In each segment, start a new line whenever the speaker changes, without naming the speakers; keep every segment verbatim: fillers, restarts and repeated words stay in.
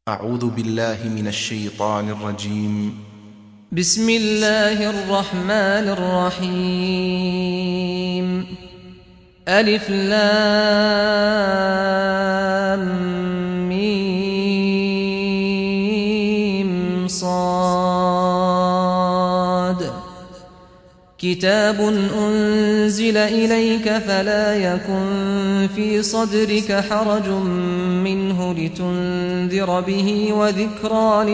أعوذ بالله من الشيطان الرجيم.
بسم الله الرحمن الرحيم. ألف لام ميم صاد. كتاب أنزل إليك فلا يكن في صدرك حرج منه لتنذر به وذكرى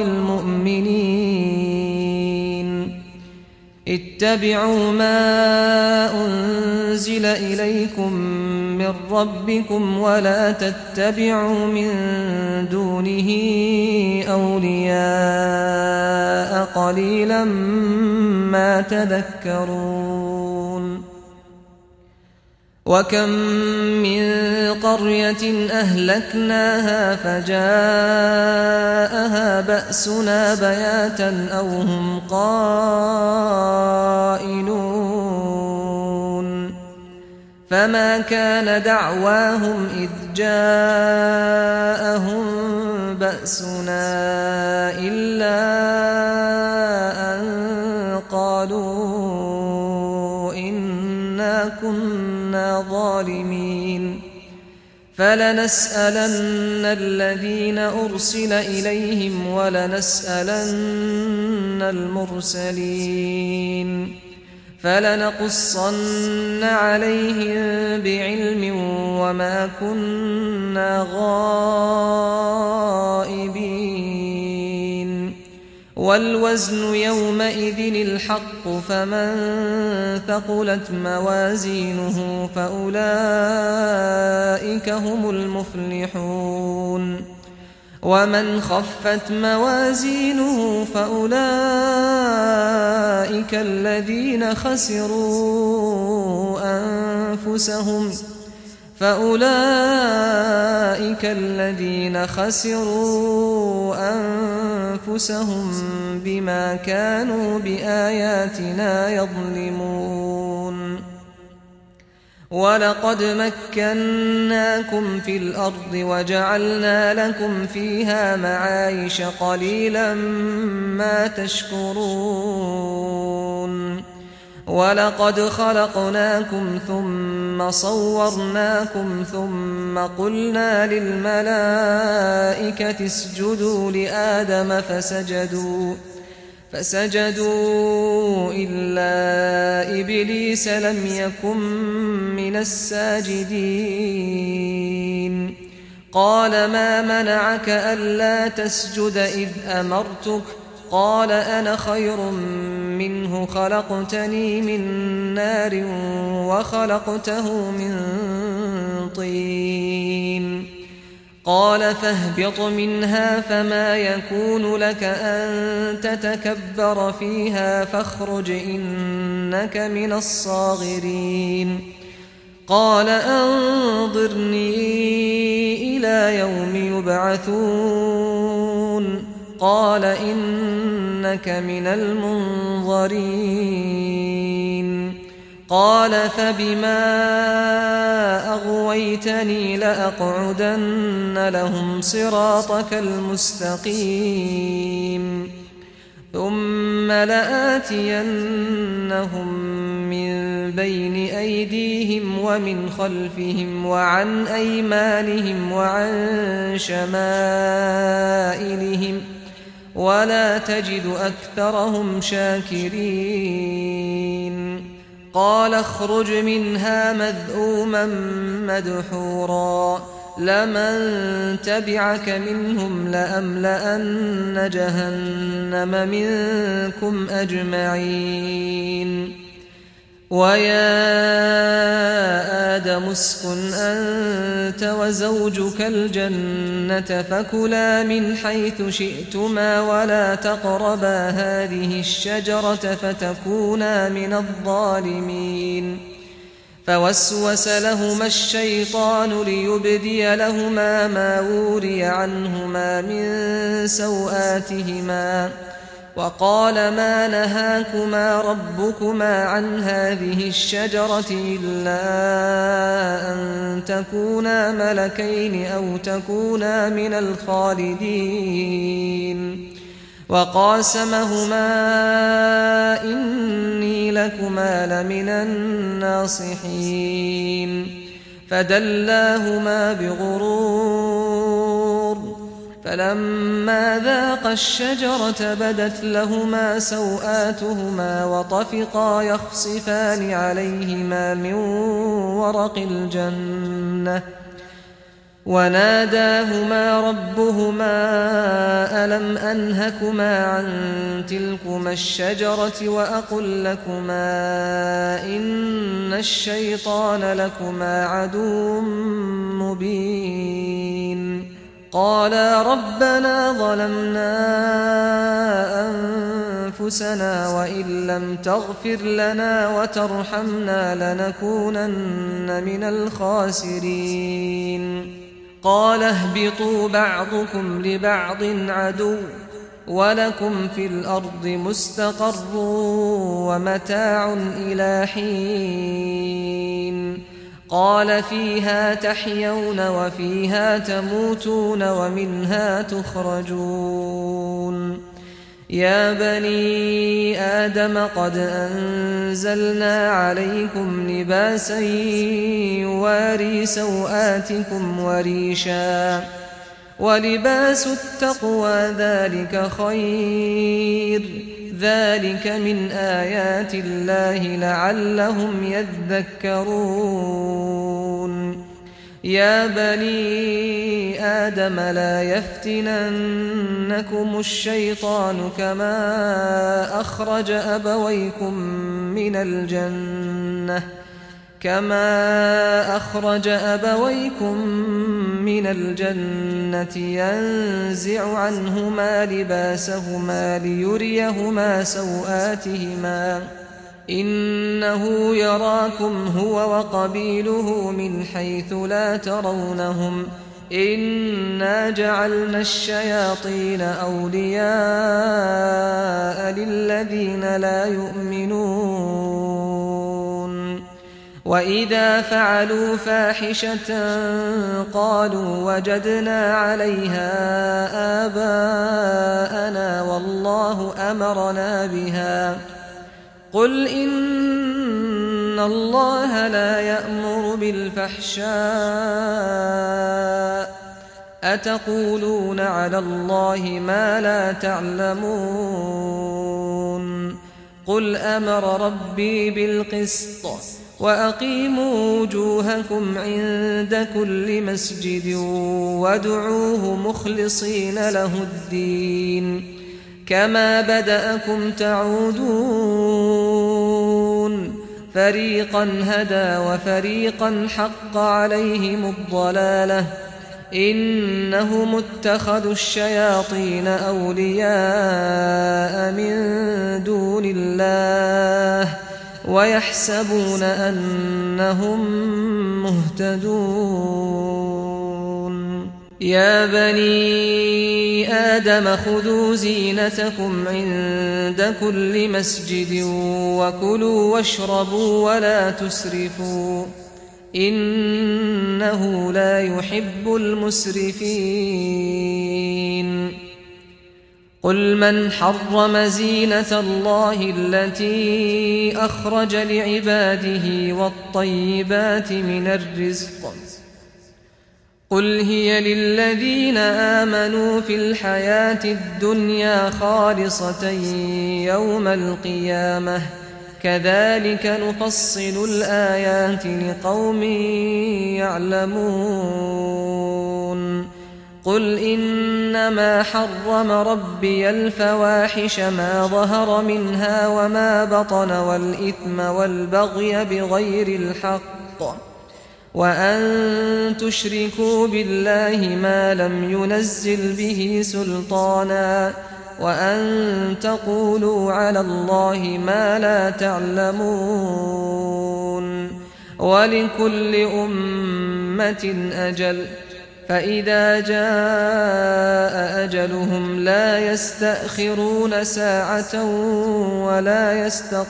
للمؤمنين. اتبعوا ما أنزل إليكم من ربكم ولا تتبعوا من دونه أولياء قليلا ما تذكرون. وكم من قرية أهلكناها فجاءها بأسنا بياتا أو هم قائلون. فما كان دعواهم إذ جاءهم بأسنا إلا أن قالوا إنا كنا ظالمين. فلنسألن الذين أرسل إليهم ولنسألن المرسلين. فلنقصن عليهم بعلم وما كنا غائبين. والوزن يومئذ الحق فمن ثقلت موازينه فأولئك هم المفلحون. ومن خفت موازينه فأولئك الذين خسروا أنفسهم فأولئك الذين خسروا أنفسهم بما كانوا بآياتنا يظلمون. ولقد مكناكم في الأرض وجعلنا لكم فيها معايش قليلا ما تشكرون. ولقد خلقناكم ثم صورناكم ثم قلنا للملائكة اسجدوا لآدم فسجدوا فسجدوا إلا إبليس لم يكن من الساجدين. قال ما منعك ألا تسجد إذ أمرتك؟ قال أنا خير منه خلقتني من نار وخلقته من طين. قال فاهبط منها فما يكون لك أن تتكبر فيها فاخرج إنك من الصاغرين. قال أنظرني إلى يوم يبعثون. قال إنك من المنظرين. قال فبما أغويتني لأقعدن لهم صراطك المستقيم ثم لآتينهم من بين أيديهم ومن خلفهم وعن أيمانهم وعن شمائلهم ولا تجد أكثرهم شاكرين. قال اخرج منها مذءوما مدحورا لمن تبعك منهم لأملأن جهنم منكم أجمعين. ويا آدم اسكن أنت وزوجك الجنة فكلا من حيث شئتما ولا تقربا هذه الشجرة فتكونا من الظالمين. فوسوس لهما الشيطان ليبدي لهما ما وري عنهما من سوآتهما وقال ما نهاكما ربكما عن هذه الشجرة إلا أن تكونا ملكين أو تكونا من الخالدين وقاسمهما إني لكما لمن الناصحين فدلاهما بغرور فلما ذاقا الشجرة بدت لهما سوآتهما وطفقا يخصفان عليهما من ورق الجنة وناداهما ربهما ألم أنهكما عن تلكما الشجرة وأقل لكما إن الشيطان لكما عدو مبين قالا ربنا ظلمنا أنفسنا وإن لم تغفر لنا وترحمنا لنكونن من الخاسرين قال اهبطوا بعضكم لبعض عدو ولكم في الأرض مستقر ومتاع إلى حين قال فيها تحيون وفيها تموتون ومنها تخرجون يا بني آدم قد أنزلنا عليكم لباسا يواري سوآتكم وريشا ولباس التقوى ذلك خير ذلك من آيات الله لعلهم يذكرون يا بني آدم لا يفتننكم الشيطان كما أخرج أبويكم من الجنة كما أخرج أبويكم من الجنة ينزع عنهما لباسهما ليريهما سوآتهما إنه يراكم هو وقبيله من حيث لا ترونهم إنا جعلنا الشياطين أولياء للذين لا يؤمنون وإذا فعلوا فاحشة قالوا وجدنا عليها آباءنا والله أمرنا بها قل إن الله لا يأمر بالفحشاء أتقولون على الله ما لا تعلمون قل أمر ربي بالقسط وأقيموا وجوهكم عند كل مسجد وادعوه مخلصين له الدين كما بدأكم تعودون فريقا هدى وفريقا حق عليهم الضلالة إنهم اتخذوا الشياطين أولياء من دون الله ويحسبون أنهم مهتدون يا بني آدم خذوا زينتكم عند كل مسجد وكلوا واشربوا ولا تسرفوا إنه لا يحب المسرفين قل من حرم زينة الله التي أخرج لعباده والطيبات من الرزق قل هي للذين آمنوا في الحياة الدنيا خالصة يوم القيامة كذلك نفصل الآيات لقوم يعلمون قل إنما حرم ربي الفواحش ما ظهر منها وما بطن والإثم والبغي بغير الحق وأن تشركوا بالله ما لم ينزل به سلطانا وأن تقولوا على الله ما لا تعلمون ولكل أمة أجل فإذا جاء أجلهم لا يستأخرون ساعة ولا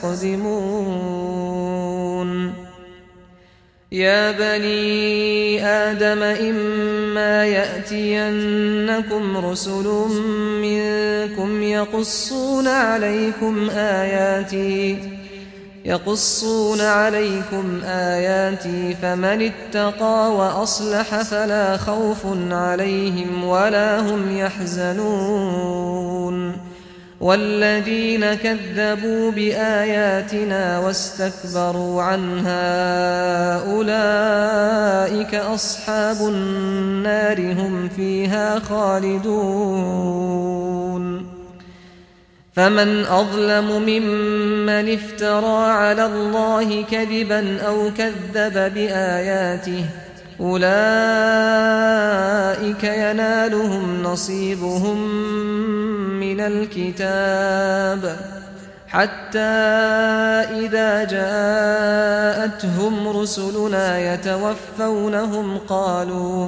يستقدمون يا بني آدم إما يأتينكم رسل منكم يقصون عليكم آياتي يقصون عليكم آياتي فمن اتقى وأصلح فلا خوف عليهم ولا هم يحزنون والذين كذبوا بآياتنا واستكبروا عنها أولئك أصحاب النار هم فيها خالدون فمن أظلم ممن افترى على الله كذبا أو كذب بآياته أولئك ينالهم نصيبهم من الكتاب حتى إذا جاءتهم رسلنا يتوفونهم قالوا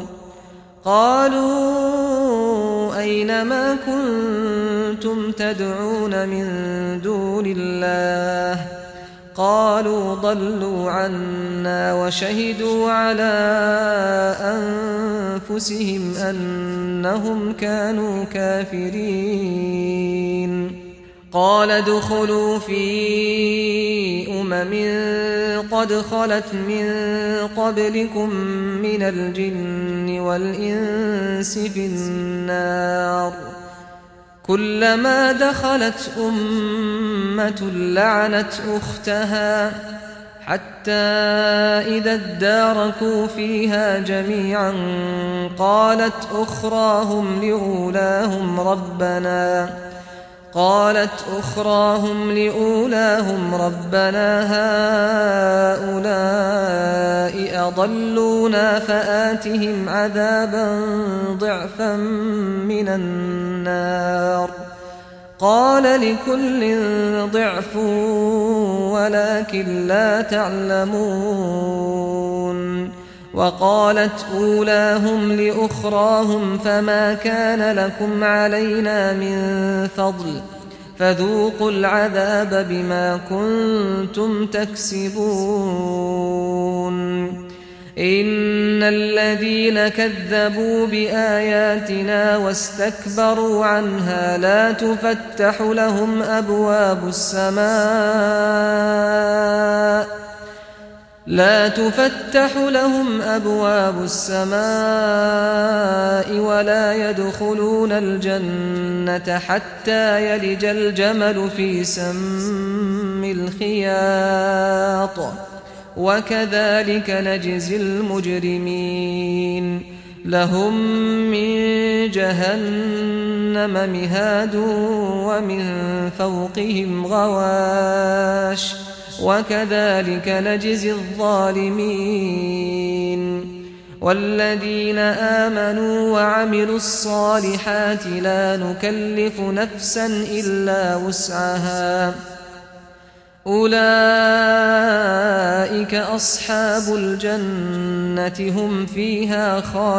قالوا أين ما كنتم تدعون من دون الله قالوا ضلوا عنا وشهدوا على أنفسهم أنهم كانوا كافرين قال ادخلوا في أمم قد خلت من قبلكم من الجن والإنس في النار كلما دخلت أمة لعنت أختها حتى إذا اداركوا فيها جميعا قالت أخراهم لأولاهم ربنا قالت أخراهم لأولاهم ربنا هؤلاء أضلونا فآتهم عذابا ضعفا من النار قال لكل ضعف ولكن لا تعلمون وقالت أولاهم لأخراهم فما كان لكم علينا من فضل فذوقوا العذاب بما كنتم تكسبون إن الذين كذبوا بآياتنا واستكبروا عنها لا تفتح لهم أبواب السماء لا تفتح لهم أبواب السماء ولا يدخلون الجنة حتى يلج الجمل في سم الخياط وكذلك نجزي المجرمين لهم من جهنم مهاد ومن فوقهم غواش وكذلك نجزي الظالمين والذين آمنوا وعملوا الصالحات لا نكلف نفسا إلا وسعها أولئك أصحاب الجنة هم فيها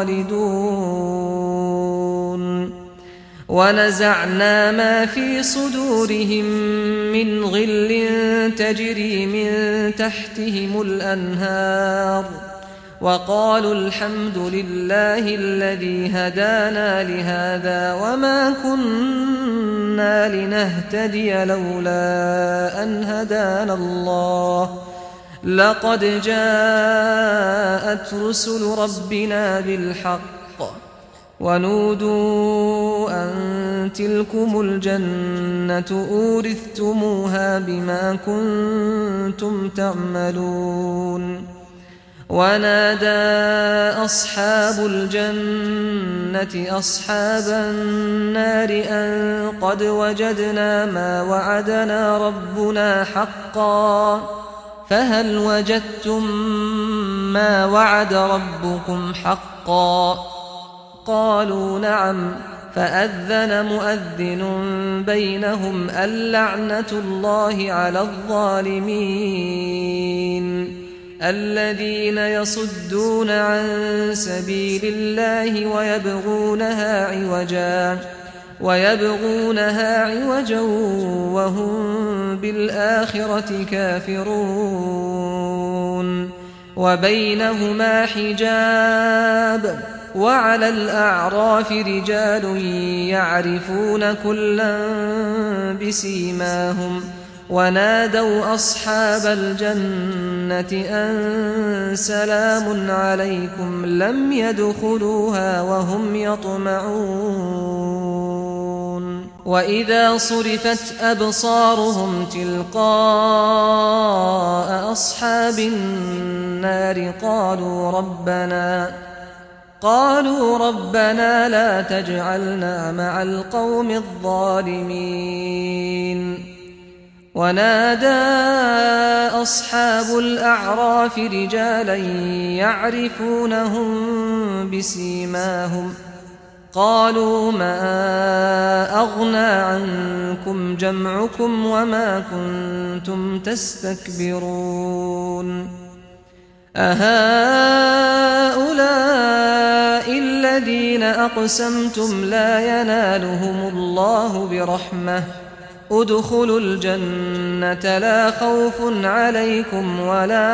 خالدون ونزعنا ما في صدورهم من غل تجري من تحتهم الأنهار وقالوا الحمد لله الذي هدانا لهذا وما كنا لنهتدي لولا أن هدانا الله لقد جاءت رسل ربنا بالحق ونودوا أن تلكم الجنة أورثتموها بما كنتم تعملون ونادى أصحاب الجنة أصحاب النار أن قد وجدنا ما وعدنا ربنا حقا فهل وجدتم ما وعد ربكم حقا قالوا نعم فأذن مؤذن بينهم اللعنة الله على الظالمين الذين يصدون عن سبيل الله ويبغونها عوجا ويبغونها عوجا وهم بالآخرة كافرون وبينهما حجاب وعلى الأعراف رجال يعرفون كلا بسيماهم ونادوا أصحاب الجنة أن سلام عليكم لم يدخلوها وهم يطمعون وإذا صرفت أبصارهم تلقاء أصحاب النار قالوا ربنا قالوا ربنا لا تجعلنا مع القوم الظالمين ونادى أصحاب الأعراف رجالا يعرفونهم بسيماهم قالوا ما أغنى عنكم جمعكم وما كنتم تستكبرون أهؤلاء الذين أقسمتم لا ينالهم الله برحمة ادخلوا الجنة لا خوف عليكم ولا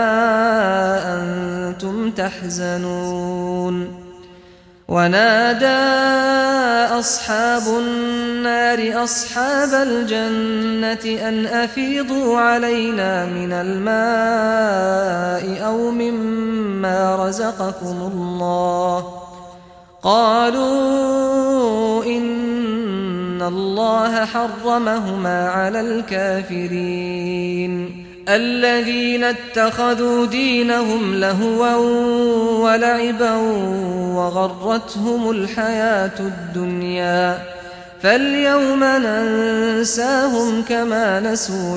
أنتم تحزنون ونادى أصحاب النار أصحاب الجنة أن أفيضوا علينا من الماء أو مما رزقكم الله قالوا إن الله حرمهما على الكافرين الذين اتخذوا دينهم لهوا ولعبا وغرتهم الحياة الدنيا فاليوم ننساهم كما نسوا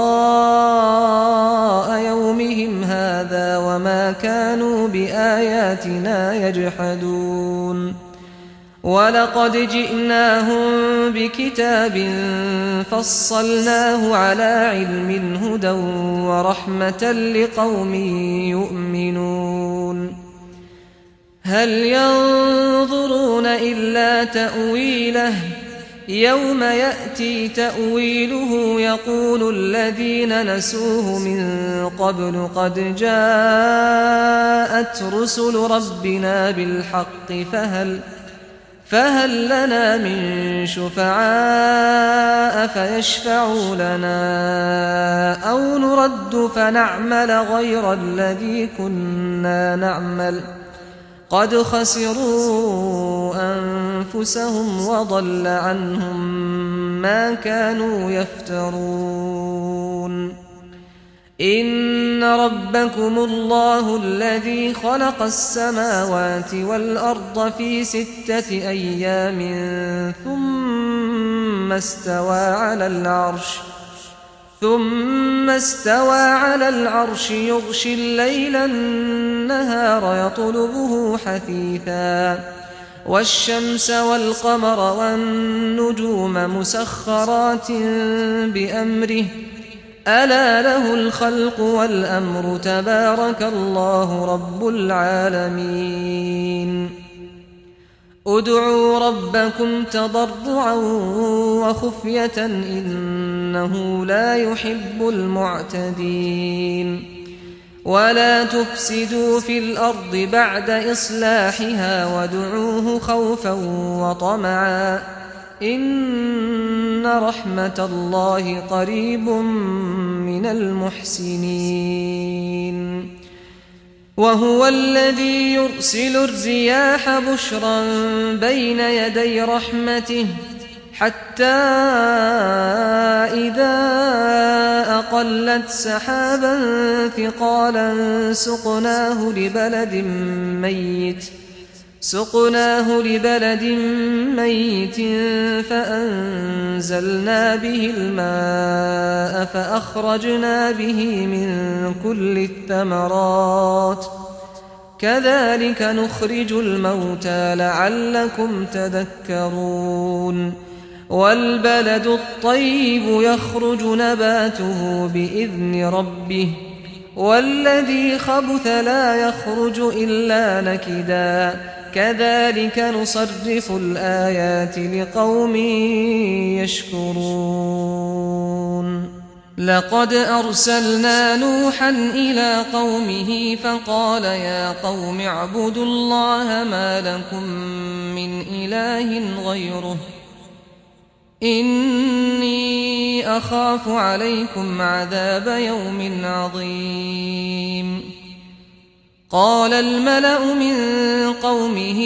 لقاء يومهم هذا وما كانوا بآياتنا يجحدون ولقد جئناهم بكتاب فصلناه على علم هدى ورحمة لقوم يؤمنون هل ينظرون إلا تأويله يوم يأتي تأويله يقول الذين نسوه من قبل قد جاءت رسل ربنا بالحق فهل فهل لنا من شفعاء فيشفعوا لنا أو نرد فنعمل غير الذي كنا نعمل قد خسروا أنفسهم وضل عنهم ما كانوا يفترون إن ربكم الله الذي خلق السماوات والأرض في ستة أيام ثم استوى على العرش ثم استوى على العرش يغشي الليل النهار يطلبه حثيثا والشمس والقمر والنجوم مسخرات بأمره ألا له الخلق والأمر تبارك الله رب العالمين ادعوا ربكم تضرعا وخفية إنه لا يحب المعتدين ولا تفسدوا في الأرض بعد إصلاحها وادعوه خوفا وطمعا إن رحمة الله قريب من المحسنين وهو الذي يرسل الرياح بشرا بين يدي رحمته حتى إذا أقلت سحابا ثقالا سقناه لبلد ميت سقناه لبلد ميت فأنزلنا به الماء فأخرجنا به من كل الثمرات كذلك نخرج الموتى لعلكم تذكرون والبلد الطيب يخرج نباته بإذن ربه والذي خبث لا يخرج إلا نكدا كذلك نصرف الآيات لقوم يشكرون لقد أرسلنا نوحا إلى قومه فقال يا قوم اعبدوا الله ما لكم من إله غيره إني أخاف عليكم عذاب يوم عظيم قال الملأ من قومه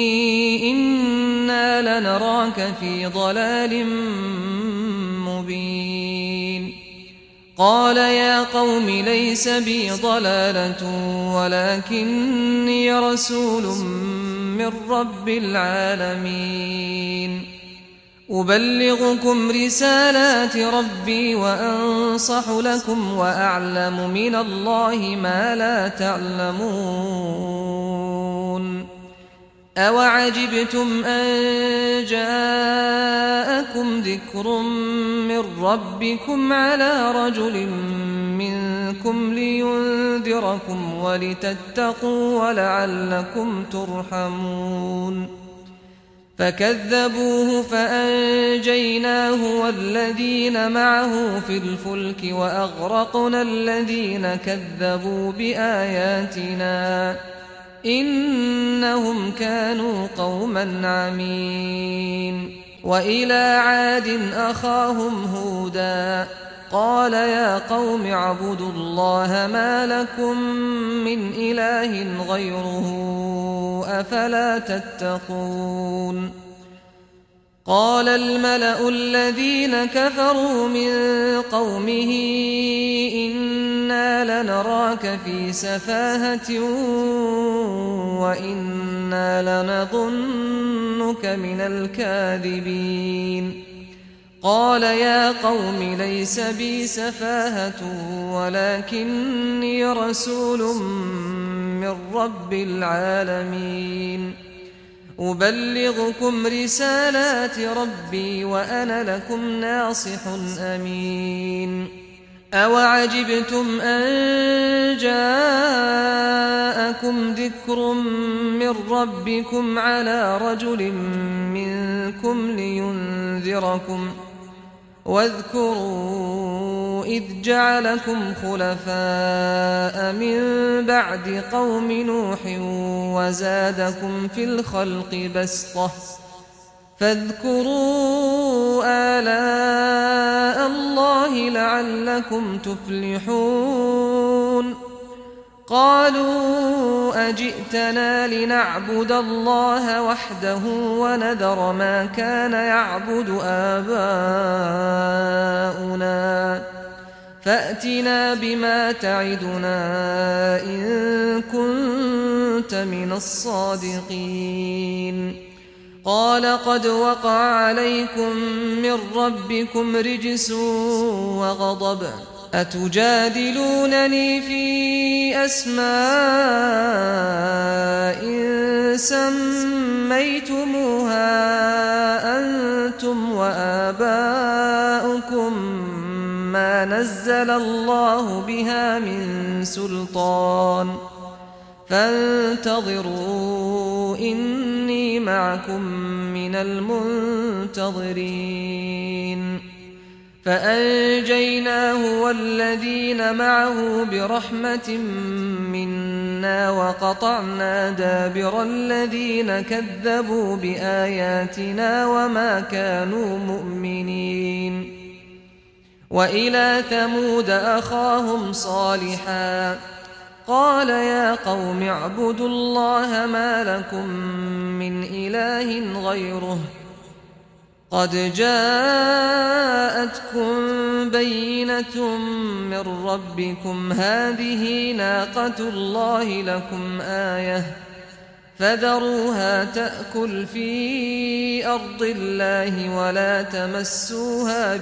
إنا لنراك في ضلال مبين قال يا قوم ليس بي ضلالة ولكني رسول من رب العالمين أبلغكم رسالات ربي وأنصح لكم وأعلم من الله ما لا تعلمون أوعجبتم أن جاءكم ذكر من ربكم على رجل منكم لينذركم ولتتقوا ولعلكم ترحمون فكذبوه فأنجيناه والذين معه في الفلك وأغرقنا الذين كذبوا بآياتنا إنهم كانوا قوما عمين وإلى عاد أخاهم هودا قال يا قوم اعبدوا الله ما لكم من إله غيره أفلا تتقون قال الملأ الذين كفروا من قومه إنا لنراك في سفاهة وإنا لنظنك من الكاذبين قال يا قوم ليس بي سفاهة ولكني رسول من رب العالمين أبلغكم رسالات ربي وأنا لكم ناصح أمين أوعجبتم أن جاءكم ذكر من ربكم على رجل منكم لينذركم واذكروا إذ جعلكم خلفاء من بعد قوم نوح وزادكم في الخلق بسطة فاذكروا آلاء الله لعلكم تفلحون قالوا أجئتنا لنعبد الله وحده ونذر ما كان يعبد آباؤنا فأتنا بما تعدنا إن كنت من الصادقين قال قد وقع عليكم من ربكم رجس وغضب أتجادلونني في أسماء سميتموها أنتم وآباؤكم ما نزل الله بها من سلطان فانتظروا إني معكم من المنتظرين فأنجيناه والذين معه برحمة منا وقطعنا دابر الذين كذبوا بآياتنا وما كانوا مؤمنين وإلى ثمود أخاهم صالحا قال يا قوم اعبدوا الله ما لكم من إله غيره قد جاءتكم بينة من ربكم هذه ناقة الله لكم آية فذروها تأكل في أرض الله ولا تمسوها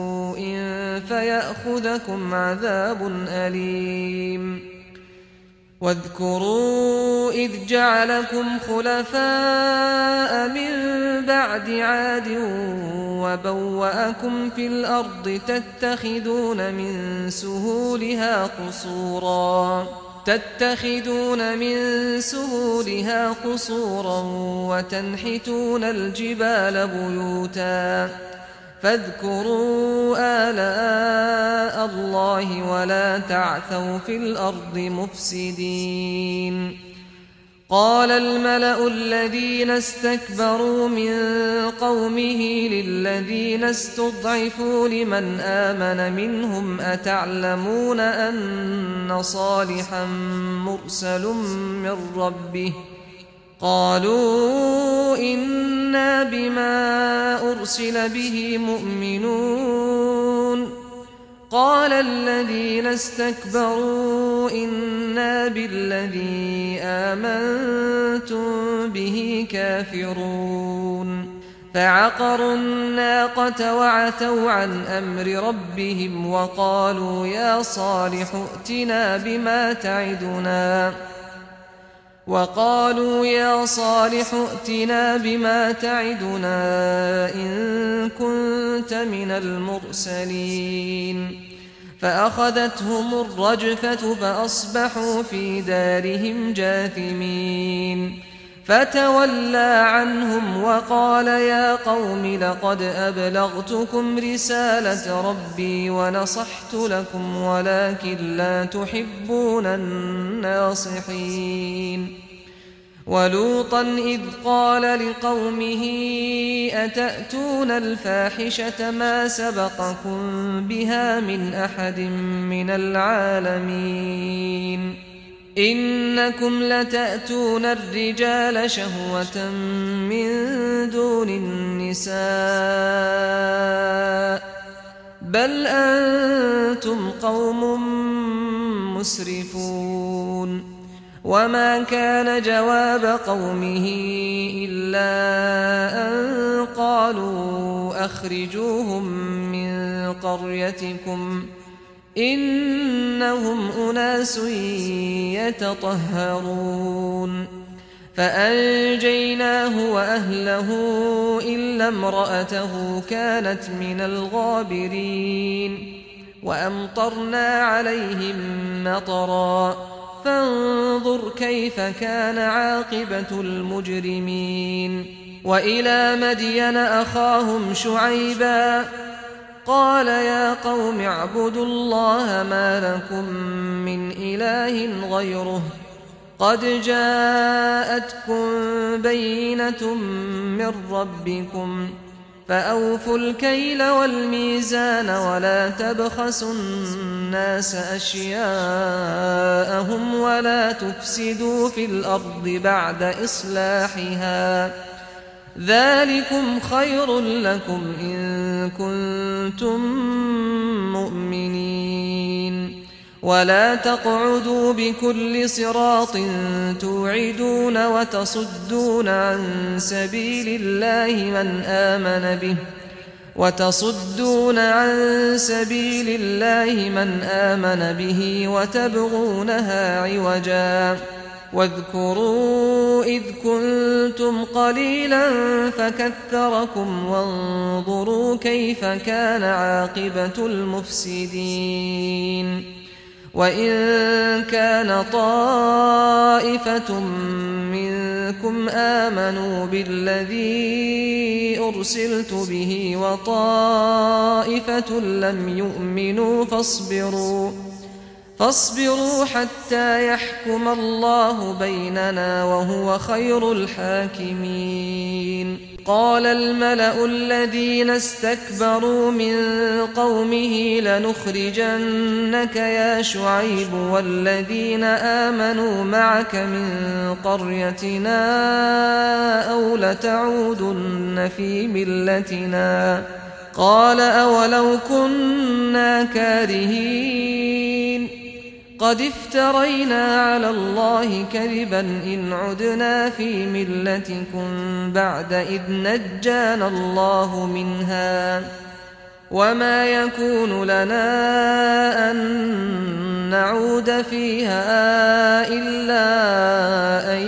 بسوء فيأخذكم عذاب أليم واذكروا إذ جعلكم خلفاء من بعد عاد وبوأكم في الأرض تتخذون من سهولها قصورا تتخذون من سهولها قصورا وتنحتون الجبال بيوتا فاذكروا آلاء الله ولا تعثوا في الأرض مفسدين قال الملأ الذين استكبروا من قومه للذين استضعفوا لمن آمن منهم أتعلمون أن صالحا مرسل من ربه قالوا إنا بما أرسل به مؤمنون قال الذين استكبروا إنا بالذي آمنتم به كافرون فعقروا الناقة وعتوا عن أمر ربهم وقالوا يا صالح ائتنا بما تعدنا وقالوا يا صالح ائتنا بما تعدنا إن كنت من المرسلين فأخذتهم الرجفة فأصبحوا في دارهم جاثمين فتولى عنهم وقال يا قوم لقد أبلغتكم رسالة ربي ونصحت لكم ولكن لا تحبون الناصحين ولوطا إذ قال لقومه أتأتون الفاحشة ما سبقكم بها من أحد من العالمين إنكم لتأتون الرجال شهوة من دون النساء بل أنتم قوم مسرفون وما كان جواب قومه إلا أن قالوا أخرجوهم من قريتكم إنهم أناس يتطهرون فأنجيناه وأهله إلا امرأته كانت من الغابرين وأمطرنا عليهم مطرا فانظر كيف كان عاقبة المجرمين وإلى مدين أخاهم شعيبا قال يا قوم اعبدوا الله ما لكم من إله غيره قد جاءتكم بينة من ربكم فأوفوا الكيل والميزان ولا تبخسوا الناس أشياءهم ولا تفسدوا في الأرض بعد إصلاحها ذلكم خير لكم إن كنتم مؤمنين ولا تقعدوا بكل صراط توعدون وتصدون عن سبيل الله من آمن به وتصدون عن سبيل الله من آمن به وتبغونها عوجا واذكروا إذ كنتم قليلا فكثركم وانظروا كيف كان عاقبة المفسدين وإن كان طائفة منكم آمنوا بالذي أرسلت به وطائفة لم يؤمنوا فاصبروا فاصبروا حتى يحكم الله بيننا وهو خير الحاكمين قال الملأ الذين استكبروا من قومه لنخرجنك يا شعيب والذين آمنوا معك من قريتنا أو لتعودن في ملتنا قال أولو كنا كارهين قد افترينا على الله كذبا إن عدنا في ملتكم بعد إذ نجانا الله منها وما يكون لنا أن نعود فيها إلا أن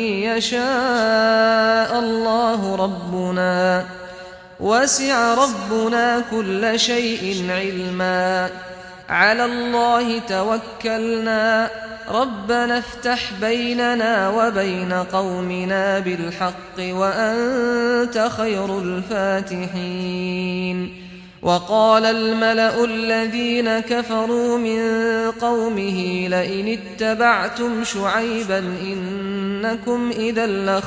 يشاء الله ربنا وسع ربنا كل شيء علما على الله توكلنا ربنا افتح بيننا وبين قومنا بالحق وأنت خير الفاتحين. وقال الملأ الذين كفروا من قومه لئن اتبعتم شعيبا إنكم إذا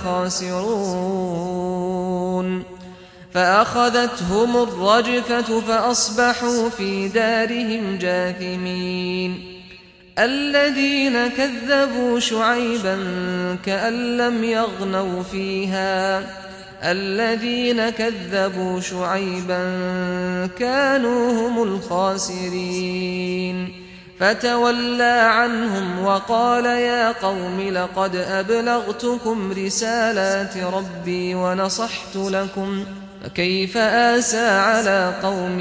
لخاسرون فأخذتهم الرجفة فأصبحوا في دارهم جاثمين. الذين كذبوا شعيبا كأن لم يغنوا فيها الذين كذبوا شعيبا كانوا هم الخاسرين فتولى عنهم وقال يا قوم لقد أبلغتكم رسالات ربي ونصحت لكم فكيف آسى على قوم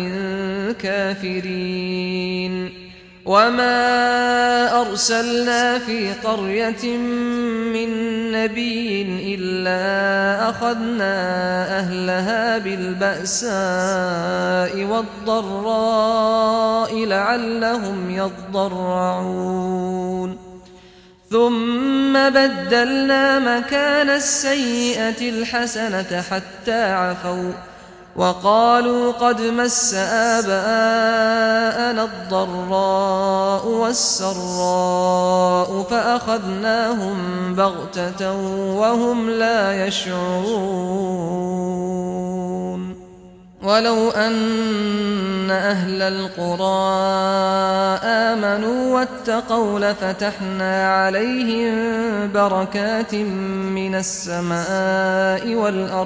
كافرين. وما أرسلنا في قرية من نبي إلا أخذنا أهلها بالبأساء والضراء لعلهم يضرعون ثم بدلنا مكان السيئة الحسنة حتى عفوا وقالوا قد مس آباءنا الضراء والسراء فأخذناهم بغتة وهم لا يشعرون. ولو أن أهل القرى آمنوا واتقوا لفتحنا عليهم بركات من السماء والأرض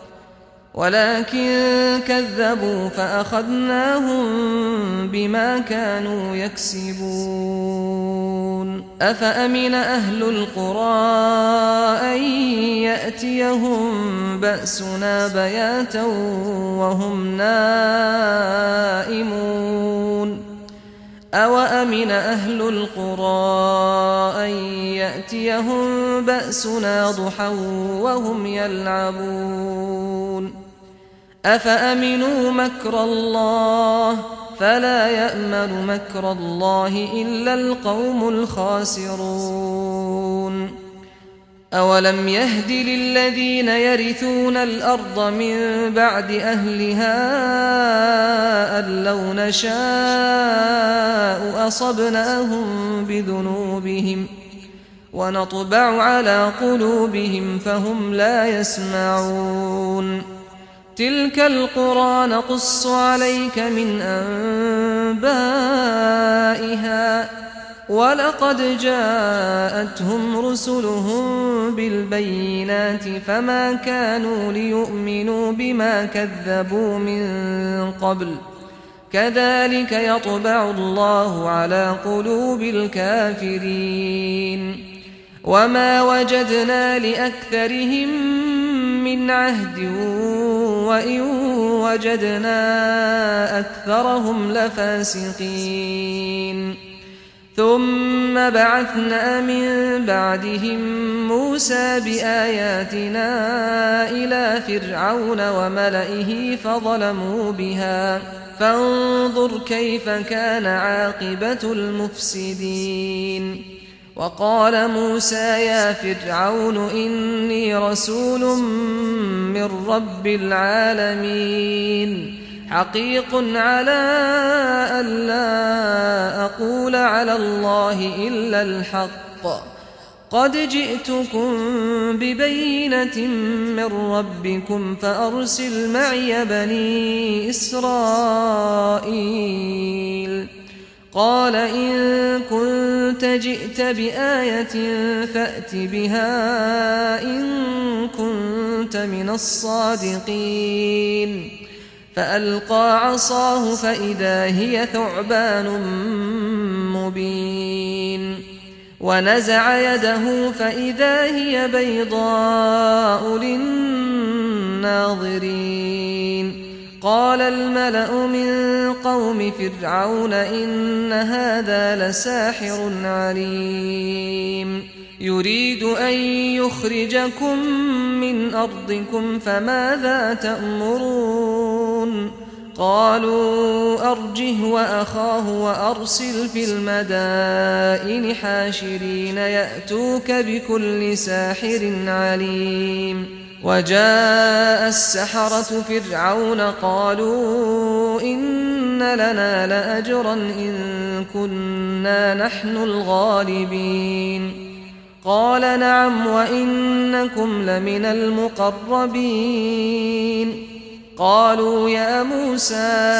ولكن كذبوا فأخذناهم بما كانوا يكسبون. أفأمن أهل القرى أن يأتيهم بأسنا بياتا وهم نائمون أوأمن أهل القرى أن يأتيهم بأسنا ضحى وهم يلعبون أفأمنوا مكر الله فلا يأمن مكر الله إلا القوم الخاسرون. أولم يهد للذين يرثون الأرض من بعد أهلها أن لو نشاء أصبناهم بذنوبهم ونطبع على قلوبهم فهم لا يسمعون. تلك القرى نقص عليك من أنبائها ولقد جاءتهم رسلهم بالبينات فما كانوا ليؤمنوا بما كذبوا من قبل كذلك يطبع الله على قلوب الكافرين. وما وجدنا لأكثرهم من عهد وإن وجدنا أكثرهم لفاسقين. ثم بعثنا من بعدهم موسى بآياتنا إلى فرعون وملئه فظلموا بها فانظر كيف كان عاقبة المفسدين. وقال موسى يا فرعون إني رسول من رب العالمين حقيق على أن لا أقول على الله إلا الحق قد جئتكم ببينة من ربكم فأرسل معي بني إسرائيل. قال إن كنت جئت بآية فأت بها إن كنت من الصادقين. فألقى عصاه فإذا هي ثعبان مبين ونزع يده فإذا هي بيضاء للناظرين قال الملأ من قوم فرعون إن هذا لساحر عليم يريد أن يخرجكم من أرضكم فماذا تأمرون قالوا أرجه وأخاه وأرسل في المدائن حاشرين يأتوك بكل ساحر عليم وجاء السحرة فرعون قالوا إن لنا لأجرا إن كنا نحن الغالبين قال نعم وإنكم لمن المقربين قالوا يا موسى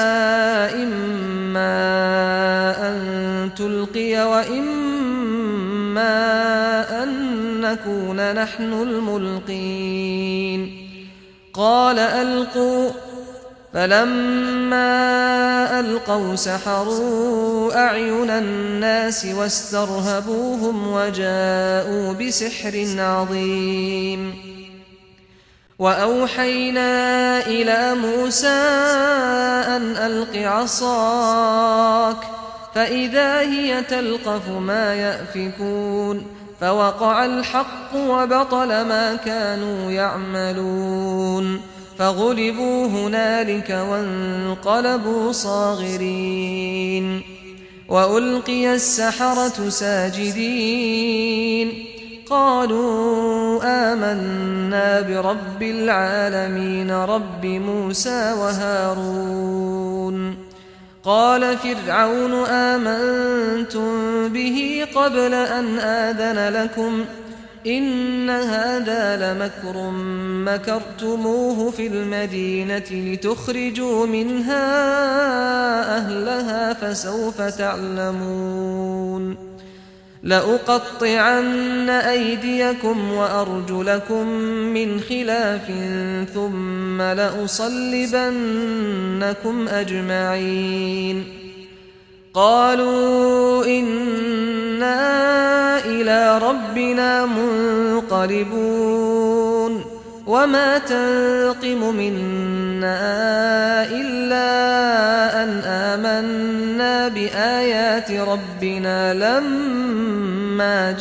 إما أن تلقي وإما أن نكون نحن الملقين قال ألقوا فلما ألقوا سحروا أعين الناس واسترهبوهم وجاءوا بسحر عظيم وأوحينا إلى موسى أن ألق عصاك فإذا هي تلقف ما يأفكون فوقع الحق وبطل ما كانوا يعملون فغلبوا هنالك وانقلبوا صاغرين وألقي السحرة ساجدين قالوا آمنا برب العالمين رب موسى وهارون قال فرعون آمنتم به قبل أن آذن لكم إن هذا لمكر مكرتموه في المدينة لتخرجوا منها أهلها فسوف تعلمون لأقطعن أيديكم وأرجلكم من خلاف ثم لأصلبنكم أجمعين قالوا إنا إلى ربنا منقلبون وما تنقم منا إلا أن آمنا بآيات ربنا لما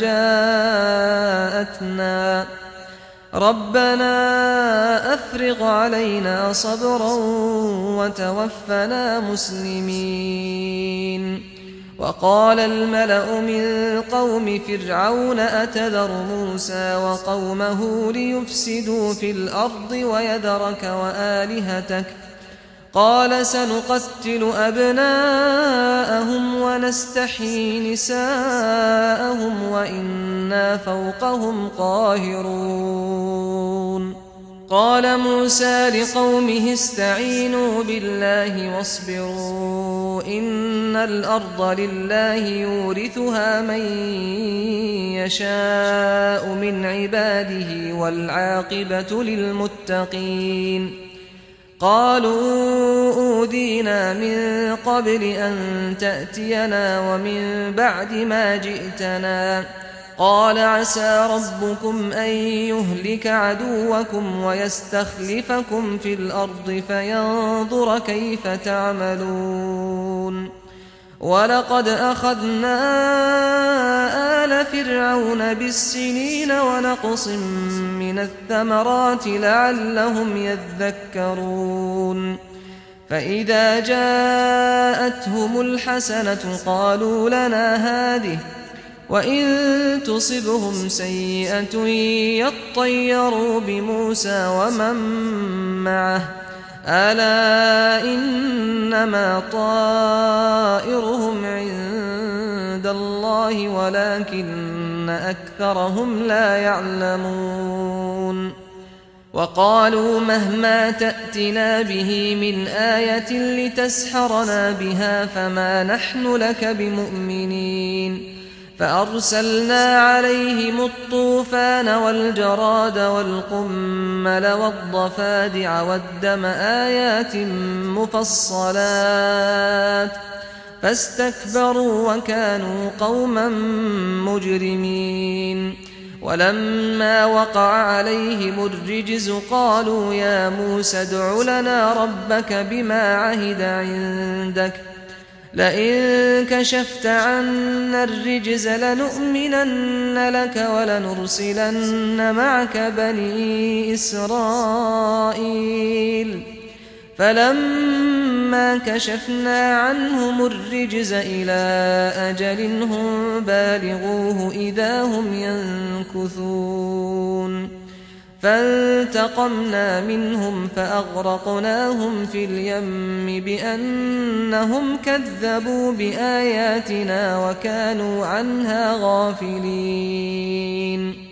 جاءتنا ربنا أفرغ علينا صبرا وتوفنا مسلمين وقال الملأ من قوم فرعون أتذر موسى وقومه ليفسدوا في الأرض ويذرك وآلهتك قال سنقتل أبناءهم ونستحيي نساءهم وإنا فوقهم قاهرون قال موسى لقومه استعينوا بالله واصبروا إن الأرض لله يورثها من يشاء من عباده والعاقبة للمتقين قالوا أوذينا من قبل أن تأتينا ومن بعد ما جئتنا قال عسى ربكم أن يهلك عدوكم ويستخلفكم في الأرض فينظر كيف تعملون ولقد أخذنا آل فرعون بالسنين ونقص من الثمرات لعلهم يذكرون فإذا جاءتهم الحسنة قالوا لنا هذه وإن تصبهم سيئة يطيروا بموسى ومن معه ألا إنما طائرهم عند الله ولكن أكثرهم لا يعلمون وقالوا مهما تأتنا به من آية لتسحرنا بها فما نحن لك بمؤمنين فأرسلنا عليهم الطوفان والجراد والقمل والضفادع والدم آيات مفصلات فاستكبروا وكانوا قوما مجرمين ولما وقع عليهم الرجز قالوا يا موسى ادع لنا ربك بما عهد عندك لئن كشفت عنا الرجز لنؤمنن لك ولنرسلن معك بني إسرائيل فلما كشفنا عنهم الرجز إلى أجل هم بالغوه إذا هم ينكثون فانتقمنا منهم فأغرقناهم في اليم بأنهم كذبوا بآياتنا وكانوا عنها غافلين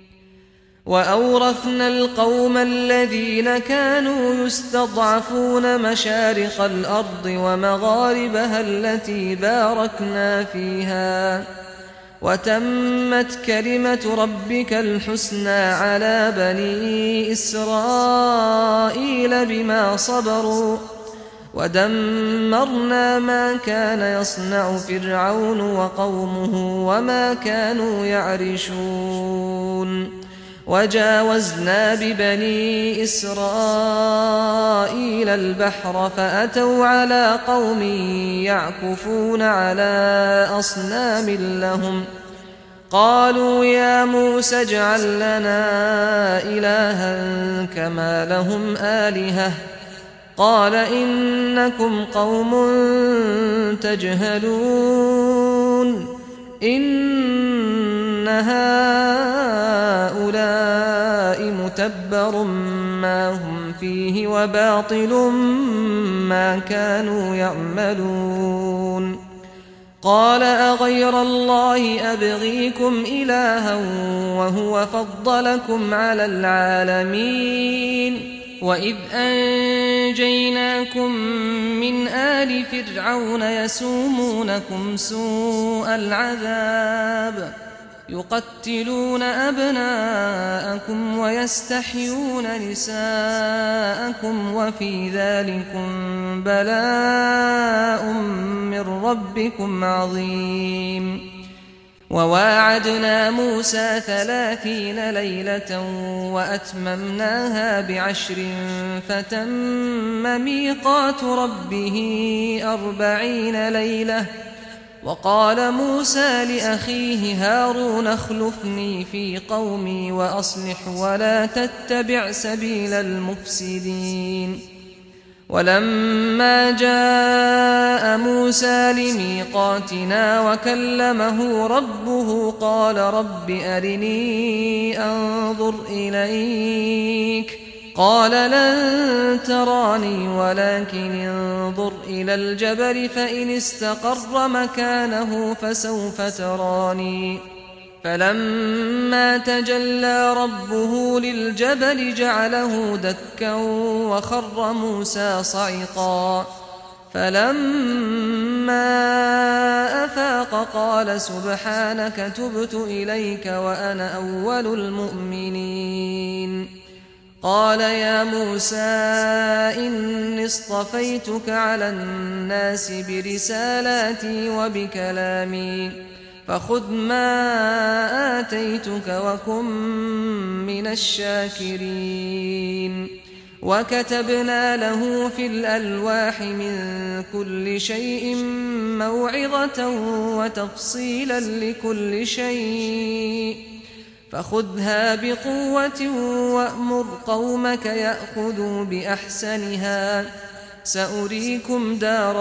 وأورثنا القوم الذين كانوا يستضعفون مشارق الأرض ومغاربها التي باركنا فيها وتمت كلمة ربك الحسنى على بني إسرائيل بما صبروا ودمرنا ما كان يصنع فرعون وقومه وما كانوا يعرشون وجاوزنا ببني إسرائيل البحر فأتوا على قوم يعكفون على أصنام لهم قالوا يا موسى اجعل لنا إلها كما لهم آلهة قال إنكم قوم تجهلون إن هؤلاء متبر ما هم فيه وباطل ما كانوا يعملون قال أغير الله أبغيكم إلها وهو فضلكم على العالمين وإذ أنجيناكم من آل فرعون يسومونكم سوء العذاب يقتلون أبناءكم ويستحيون نساءكم وفي ذلكم بلاء من ربكم عظيم وواعدنا موسى ثلاثين ليلة وأتممناها بعشر فتم ميقات ربه أربعين ليلة وقال موسى لأخيه هارون اخلفني في قومي وأصلح ولا تتبع سبيل المفسدين ولما جاء موسى لميقاتنا وكلمه ربه قال رب أرني أنظر إليك قال لن تراني ولكن انظر إلى الجبل فإن استقر مكانه فسوف تراني فلما تجلى ربه للجبل جعله دكا وخر موسى صعقا فلما أفاق قال سبحانك تبت إليك وأنا أول المؤمنين قال يا موسى إني اصطفيتك على الناس برسالاتي وبكلامي فخذ ما آتيتك وكن من الشاكرين وكتبنا له في الألواح من كل شيء موعظة وتفصيلا لكل شيء فخذها بقوة وأمر قومك يأخذوا بأحسنها سأريكم دار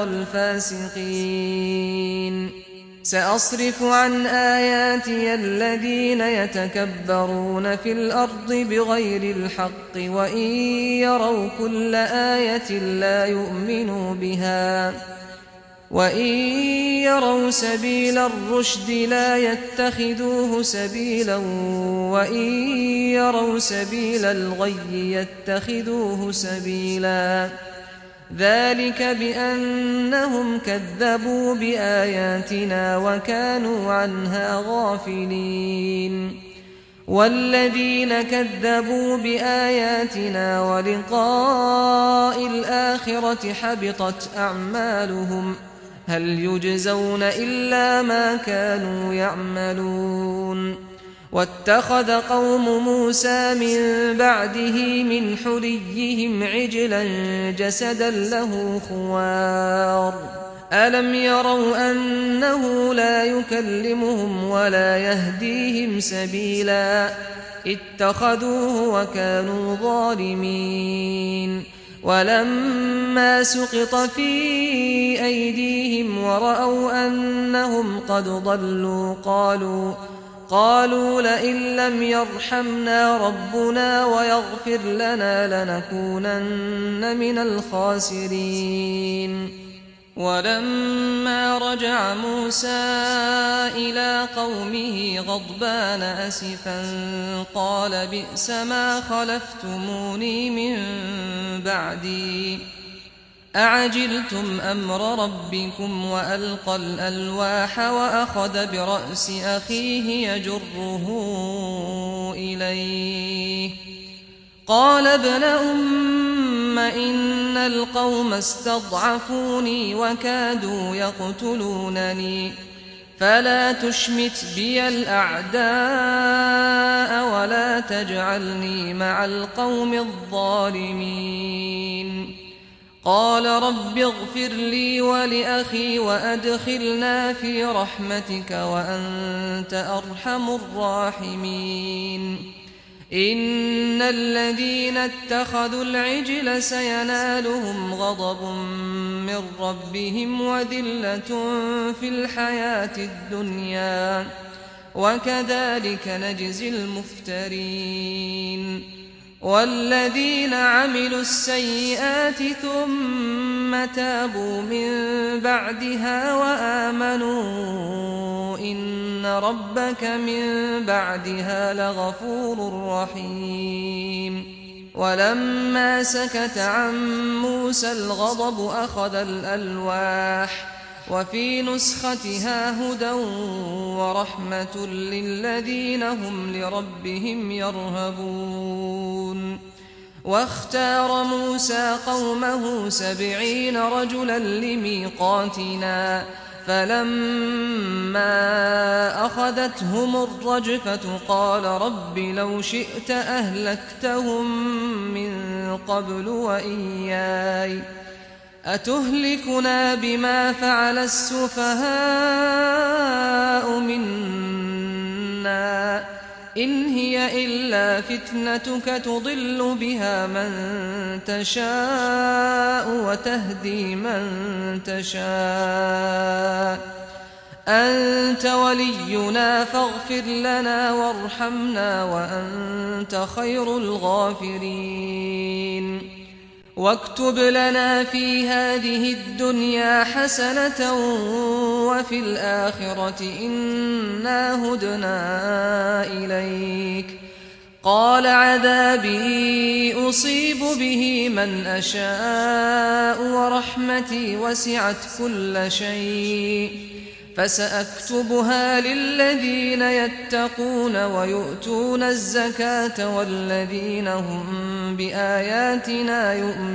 الفاسقين سأصرف عن آياتي الذين يتكبرون في الأرض بغير الحق وإن يروا كل آية لا يؤمنوا بها وإن يروا سبيل الرشد لا يتخذوه سبيلا وإن يروا سبيل الغي يتخذوه سبيلا ذلك بأنهم كذبوا بآياتنا وكانوا عنها غافلين والذين كذبوا بآياتنا ولقاء الآخرة حبطت أعمالهم هل يجزون إلا ما كانوا يعملون واتخذ قوم موسى من بعده من حليهم عجلا جسدا له خوار ألم يروا أنه لا يكلمهم ولا يهديهم سبيلا اتخذوه وكانوا ظالمين ولما سقط في أيديهم ورأوا أنهم قد ضلوا قالوا قالوا لئن لم يرحمنا ربنا ويغفر لنا لنكونن من الخاسرين ولما رجع موسى إلى قومه غضبان أسفا قال بئس ما خلفتموني من بعدي أعجلتم أمر ربكم وألقى الألواح وأخذ برأس أخيه يجره إليه قال ابن أم إن القوم استضعفوني وكادوا يقتلونني فلا تشمت بي الأعداء ولا تجعلني مع القوم الظالمين قال رب اغفر لي ولأخي وأدخلنا في رحمتك وأنت أرحم الراحمين إن الذين اتخذوا العجل سينالهم غضب من ربهم وذلة في الحياة الدنيا وكذلك نجزي المفترين والذين عملوا السيئات ثم تابوا من بعدها وآمنوا إن ربك من بعدها لغفور رحيم ولما سكت عن موسى الغضب أخذ الألواح وفي نسختها هدى ورحمة للذين هم لربهم يرهبون واختار موسى قومه سبعين رجلا لميقاتنا فلما أخذتهم الرجفة قال رب لو شئت أهلكتهم من قبل وإياي أتهلكنا بما فعل السفهاء منا إن هي إلا فتنتك تضل بها من تشاء وتهدي من تشاء أنت ولينا فاغفر لنا وارحمنا وأنت خير الغافرين واكتب لنا في هذه الدنيا حسنة وفي الآخرة إنا هدنا إليك قال عذابي أصيب به من أشاء ورحمتي وسعت كل شيء فسأكتبها للذين يتقون ويؤتون الزكاة والذين هم بآياتنا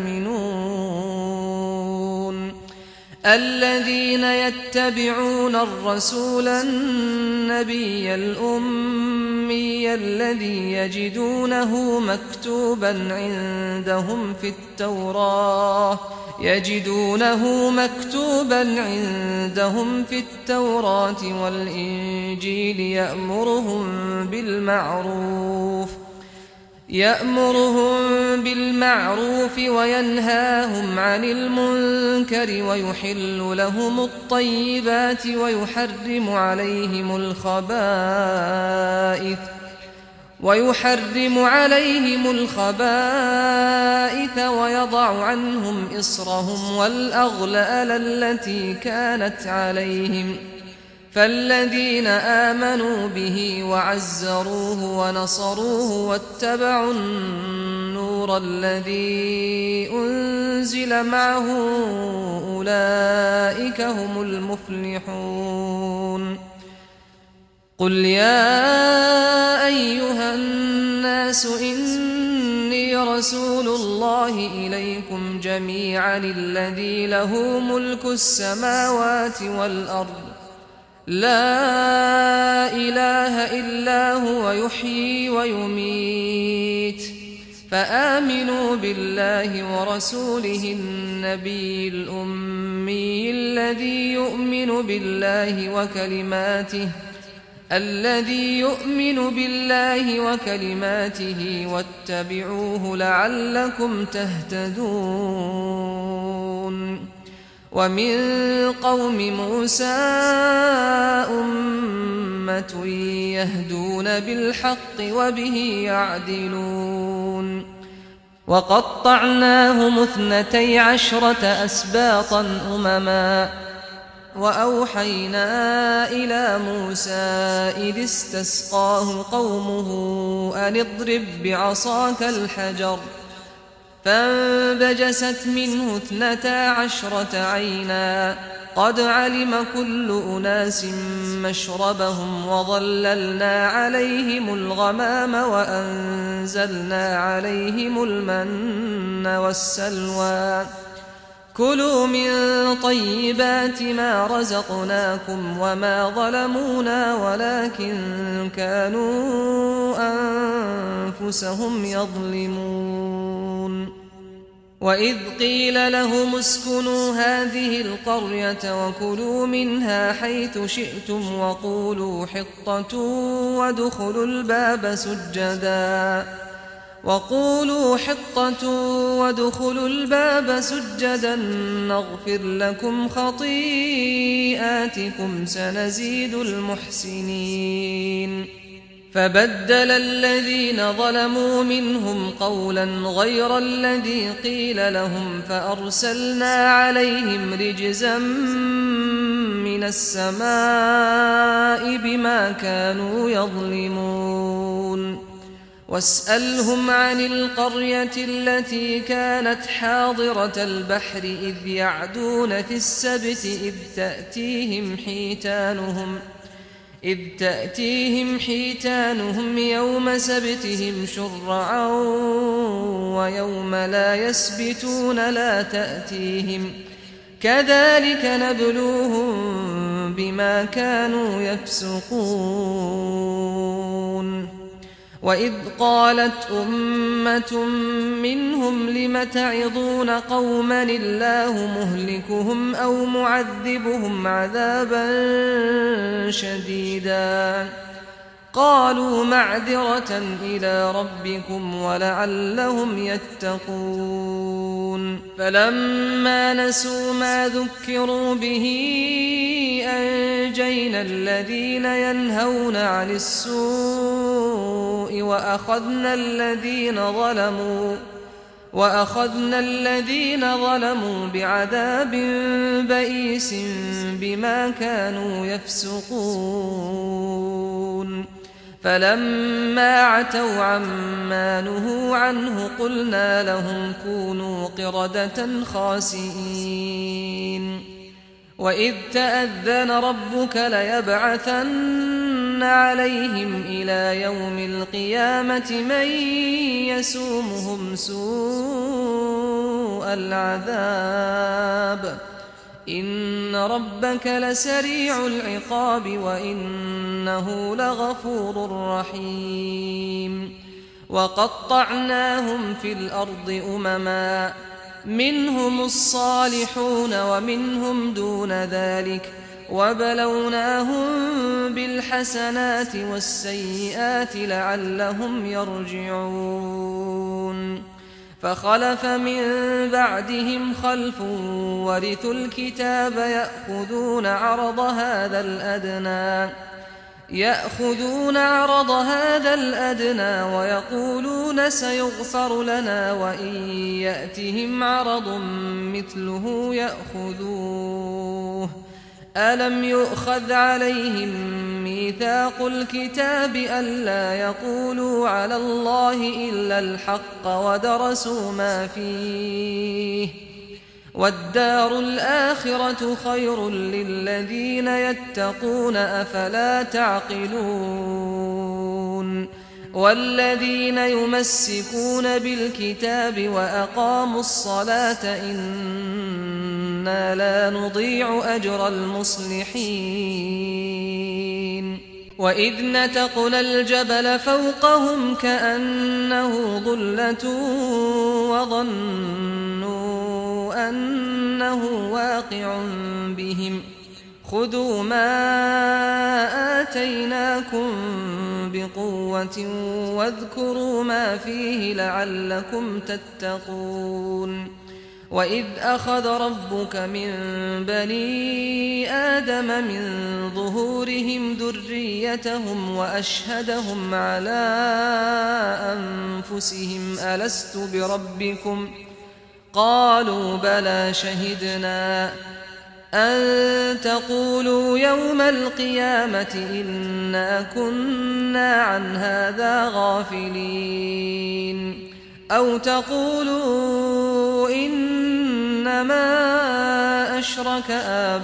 يؤمنون الذين يتبعون الرسول النبي الأمي الذي يجدونه مكتوبا عندهم في التوراة يجدونه مكتوبا عندهم في التوراة والإنجيل يأمرهم بالمعروف يأمرهم بالمعروف وينهاهم عن المنكر ويحل لهم الطيبات ويحرم عليهم الخبائث ويحرم عليهم الخبائث ويضع عنهم إصرهم والأغلال التي كانت عليهم فالذين آمنوا به وعزروه ونصروه واتبعوا النور الذي أنزل معه أولئك هم المفلحون قل يا أيها الناس إني رسول الله إليكم جميعا الذي له ملك السماوات والأرض لا إله إلا هو يحيي ويميت فآمنوا بالله ورسوله النبي الأمي الذي يؤمن بالله وكلماته الذي يؤمن بالله وكلماته واتبعوه لعلكم تهتدون. ومن قوم موسى أمة يهدون بالحق وبه يعدلون. وقطعناهم اثنتي عشرة أسباطا أمما وأوحينا إلى موسى إذ استسقاه قومه أن اضرب بعصاك الحجر فانبجست منه اثنتا عشرة عينا قد علم كل أناس مشربهم وظللنا عليهم الغمام وأنزلنا عليهم المن والسلوى كلوا من طيبات ما رزقناكم وما ظلمونا ولكن كانوا أنفسهم يظلمون. وإذ قيل لهم اسكنوا هذه القرية وكلوا منها حيث شئتم وقولوا حطة وادخلوا الباب سجدا وقولوا حطة وادخلوا الباب سجدا نغفر لكم خطيئاتكم سنزيد المحسنين. فبدل الذين ظلموا منهم قولا غير الذي قيل لهم فأرسلنا عليهم رجزا من السماء بما كانوا يظلمون. واسألهم عن القرية التي كانت حاضرة البحر إذ يعدون في السبت إذ تأتيهم حيتانهم إذ تأتيهم حيتانهم يوم سبتهم شرعا ويوم لا يسبتون لا تأتيهم كذلك نبلوهم بما كانوا يفسقون. وإذ قالت أمة منهم لم تعظون قوما الله مهلكهم أو معذبهم عذابا شديدا قالوا معذرة إلى ربكم ولعلهم يتقون. فلما نسوا ما ذكروا به أنجينا الذين ينهون عن السوء وأخذنا الذين ظلموا وأخذنا الذين ظلموا بعذاب بئيس بما كانوا يفسقون. فلما عتوا عما نهوا عنه قلنا لهم كونوا قردة خاسئين. وإذ تأذن ربك ليبعثن عليهم إلى يوم القيامة من يسومهم سوء العذاب إن ربك لسريع العقاب وإنه لغفور رحيم. وقطعناهم في الأرض أمما منهم الصالحون ومنهم دون ذلك وبلوناهم بالحسنات والسيئات لعلهم يرجعون. فخلف من بعدهم خلف ورثوا الكتاب يأخذون عرض هذا الأدنى يأخذون عرض هذا الأدنى ويقولون سيغفر لنا وإن يأتهم عرض مثله يأخذوه. ألم يؤخذ عليهم ميثاق الكتاب ألا يقولوا على الله إلا الحق ودرسوا ما فيه والدار الآخرة خير للذين يتقون أفلا تعقلون. والذين يمسكون بالكتاب وأقاموا الصلاة إن إنا لا نضيع أجر المصلحين وإذ نتقنا الجبل فوقهم كأنه ظلة وظنوا أنه واقع بهم خذوا ما آتيناكم بقوة واذكروا ما فيه لعلكم تتقون وإذ أخذ ربك من بني آدم من ظهورهم ذريتهم وأشهدهم على أنفسهم ألست بربكم قالوا بلى شهدنا أن تقولوا يوم القيامة إنا كنا عن هذا غافلين أو تقولوا إنما أشرك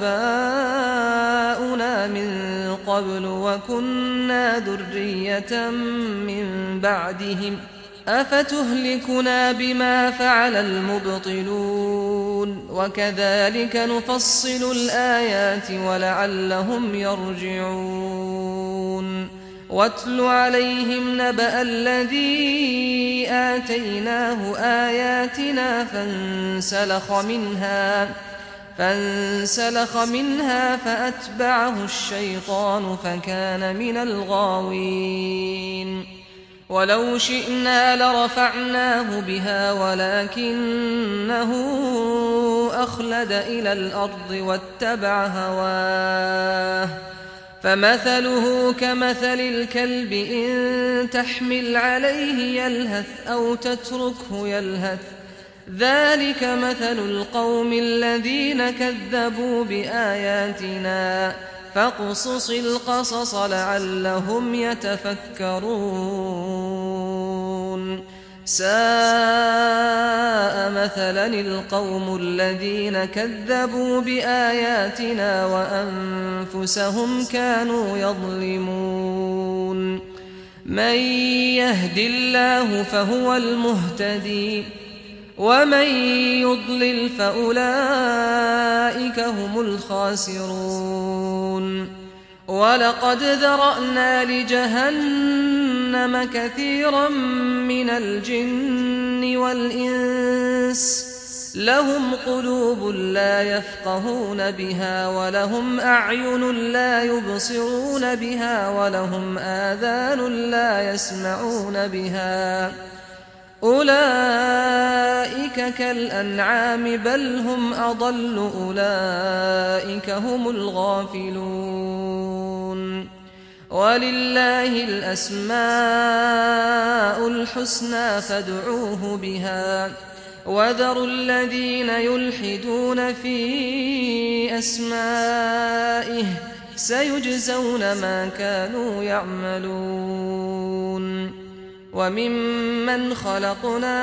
آباؤنا من قبل وكنا ذرية من بعدهم أفتهلكنا بما فعل المبطلون وكذلك نفصل الآيات ولعلهم يرجعون واتل عليهم نبأ الذي آتيناه آياتنا فانسلخ منها فانسلخ منها فأتبعه الشيطان فكان من الغاوين ولو شئنا لرفعناه بها ولكنه أخلد إلى الأرض واتبع هواه فمثله كمثل الكلب إن تحمل عليه يلهث أو تتركه يلهث ذلك مثل القوم الذين كذبوا بآياتنا فاقصص القصص لعلهم يتفكرون ساء مثلا القوم الذين كذبوا بآياتنا وأنفسهم كانوا يظلمون من يهد الله فهو المهتدي ومن يضلل فأولئك هم الخاسرون ولقد ذرأنا لجهنم كثيرا من الجن والإنس لهم قلوب لا يفقهون بها ولهم أعين لا يبصرون بها ولهم آذان لا يسمعون بها أولئك كالأنعام بل هم أضل أولئك هم الغافلون ولله الأسماء الحسنى فادعوه بها وذروا الذين يلحدون في أسمائه سيجزون ما كانوا يعملون وممن خلقنا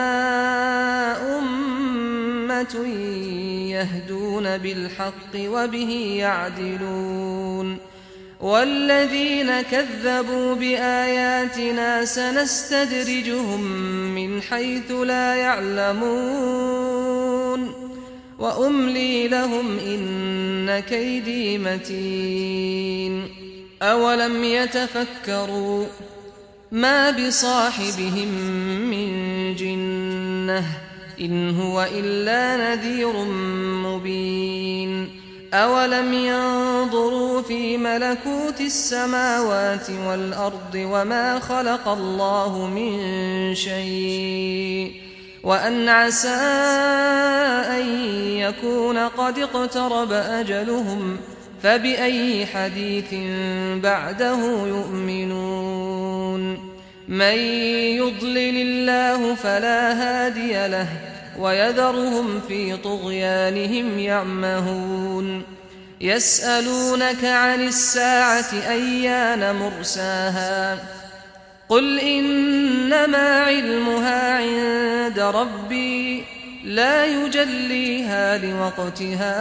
أمة يهدون بالحق وبه يعدلون والذين كذبوا بآياتنا سنستدرجهم من حيث لا يعلمون وأملي لهم إن كيدي متين أولم يتفكروا ما بصاحبهم من جنة إن هو إلا نذير مبين أولم ينظروا في ملكوت السماوات والأرض وما خلق الله من شيء وأن عسى أن يكون قد اقترب أجلهم فبأي حديث بعده يؤمنون من يضلل الله فلا هادي له ويذرهم في طغيانهم يعمهون يسألونك عن الساعة أيان مرساها قل إنما علمها عند ربي لا يجليها لوقتها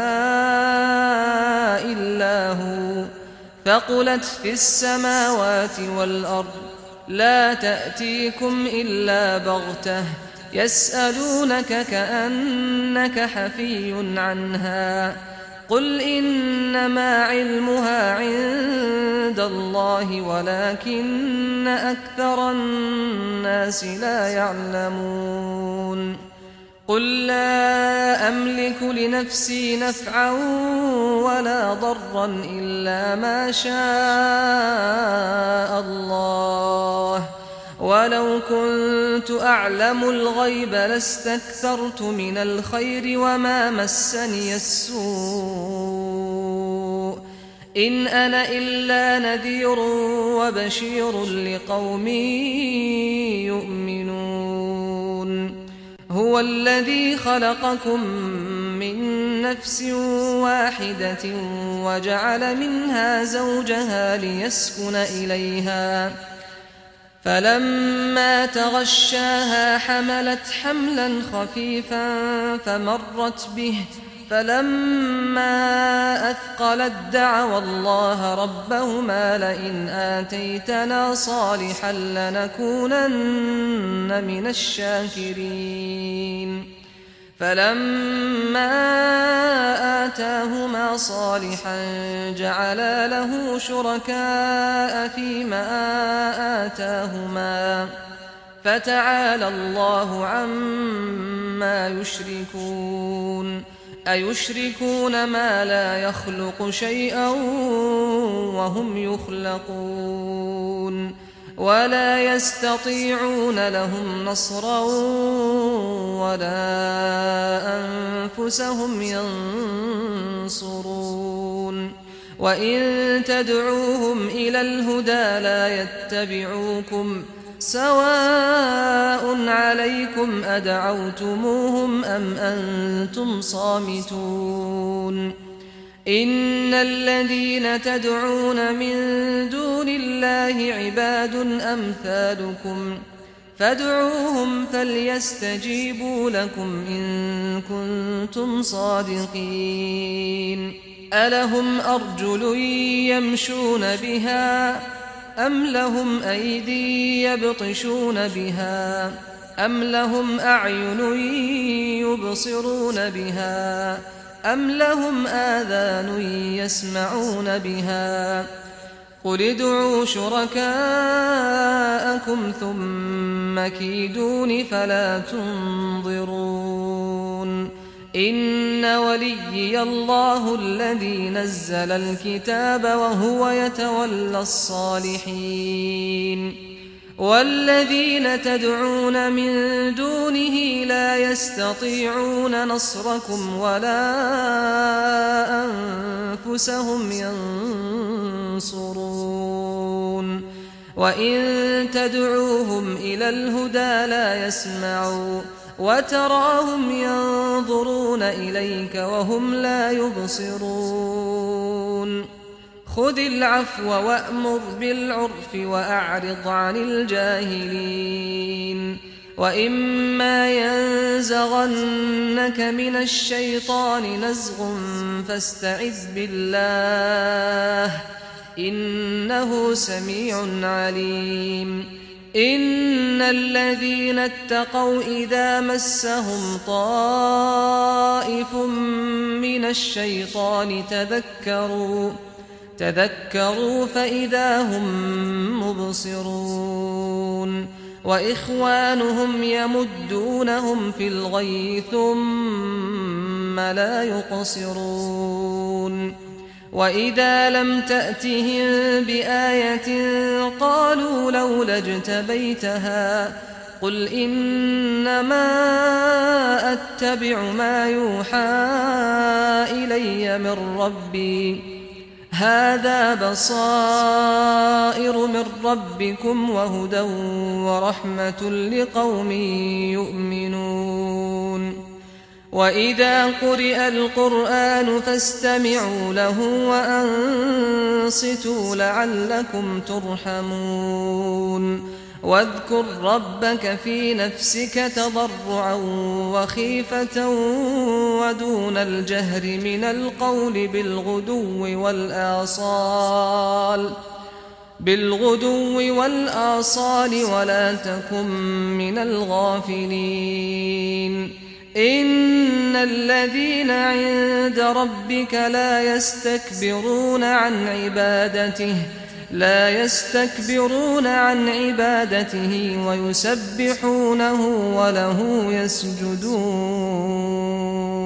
إلا هو ثقلت في السماوات والأرض لا تأتيكم إلا بغتة يسألونك كأنك حفي عنها قل إنما علمها عند الله ولكن أكثر الناس لا يعلمون قل لا أملك لنفسي نفعا ولا ضرا إلا ما شاء الله ولو كنت أعلم الغيب لاستكثرت من الخير وما مسني السوء إن أنا إلا نذير وبشير لقوم يؤمنون هو الذي خلقكم من نفس واحدة وجعل منها زوجها ليسكن إليها فلما تغشاها حملت حملا خفيفا فمرت به فلما أثقلت دعوا الله ربهما لئن آتيتنا صالحا لنكونن من الشاكرين فلما آتاهما صالحا جعلا له شركاء فيما آتاهما فتعالى الله عما يشركون أيشركون ما لا يخلق شيئا وهم يخلقون ولا يستطيعون لهم نصرا ولا أنفسهم ينصرون وإن تدعوهم إلى الهدى لا يتبعوكم سواء عليكم أدعوتموهم أم أنتم صامتون إن الذين تدعون من دون الله عباد أمثالكم فادعوهم فليستجيبوا لكم إن كنتم صادقين ألهم أرجل يمشون بها أم لهم أيدي يبطشون بها أم لهم أعين يبصرون بها أم لهم آذان يسمعون بها قل ادعوا شركاءكم ثم كيدون فلا تنظرون إن وليي الله الذي نزل الكتاب وهو يتولى الصالحين والذين تدعون من دونه لا يستطيعون نصركم ولا أنفسهم ينصرون وإن تدعوهم إلى الهدى لا يسمعوا وتراهم ينظرون إليك وهم لا يبصرون خذ العفو وأمر بالعرف وأعرض عن الجاهلين وإما ينزغنك من الشيطان نزغ فاستعذ بالله إنه سميع عليم إن الذين اتقوا إذا مسهم طائف من الشيطان تذكروا تذكروا فإذا هم مبصرون وإخوانهم يمدونهم في الغي ثم لا يقصرون وإذا لم تأتهم بآية قالوا لولا اجتبيتها قل إنما أتبع ما يوحى إلي من ربي هذا بصائر من ربكم وهدى ورحمة لقوم يؤمنون وإذا قرئ القرآن فاستمعوا له وأنصتوا لعلكم ترحمون واذكر ربك في نفسك تضرعا وخيفة ودون الجهر من القول بالغدو والآصال بالغدو والآصال ولا تكن من الغافلين إن الذين عند ربك لا يستكبرون عن عبادته لا يستكبرون عن عبادته ويسبحونه وله يسجدون